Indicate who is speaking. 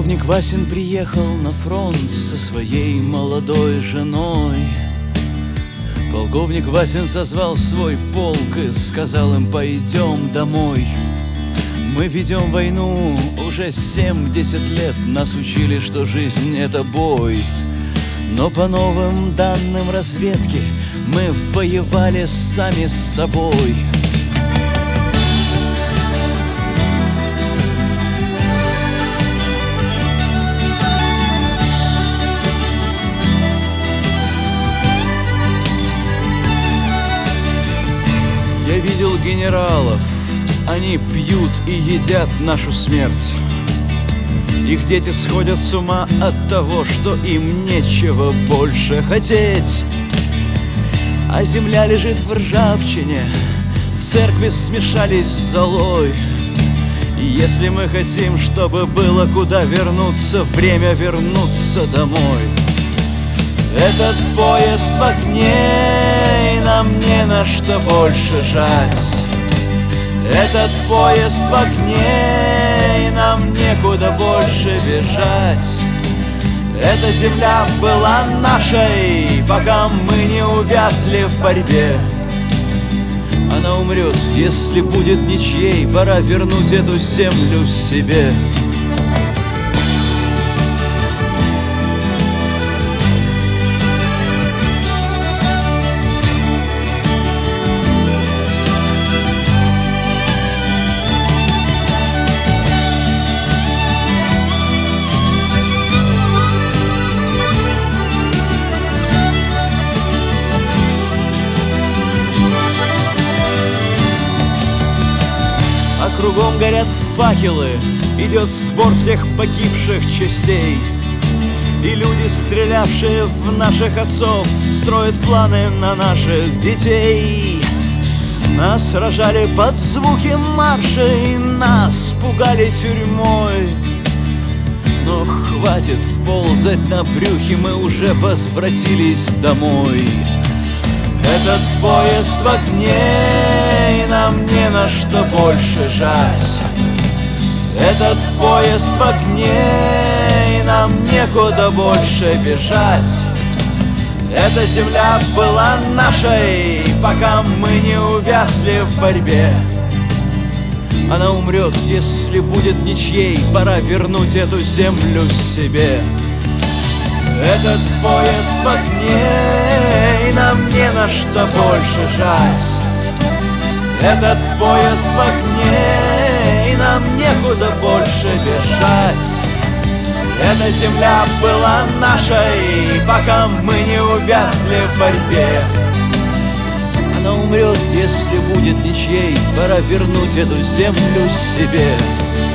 Speaker 1: Полковник Васин приехал на фронт со своей молодой женой. Полковник Васин созвал свой полк и сказал им: пойдем домой. Мы ведем войну уже 7-10 лет. Нас учили, что жизнь — это бой. Но по новым данным разведки мы воевали сами с собой. Я видел генералов, они пьют и едят нашу смерть. Их дети сходят с ума от того, что им нечего больше хотеть. А земля лежит в ржавчине, церкви смешались с золой. И если мы хотим, чтобы было куда вернуться, время вернуться домой. Этот поезд в окне, и нам не на что больше жать. Этот поезд в окне, и нам некуда больше бежать. Эта земля была нашей, пока мы не увязли в борьбе. Она умрет, если будет ничьей. Пора вернуть эту землю себе. Кругом горят факелы, идет сбор всех погибших частей. И люди, стрелявшие в наших отцов, строят планы на наших детей. Нас сражали под звуки марша, и нас пугали тюрьмой. Но хватит ползать на брюхе, мы уже возвратились домой. Этот поезд в окне, и нам не на что больше жать. Этот поезд в окне, и нам некуда больше бежать. Эта земля была нашей, пока мы не увязли в борьбе. Она умрет, если будет ничьей. Пора вернуть эту землю себе. Этот поезд в окне, и нам не на что больше жать. Этот поезд в окне, и нам некуда больше бежать. Эта земля была нашей, пока мы не увязли в борьбе. Она умрет, если будет ничьей. Пора вернуть эту землю себе.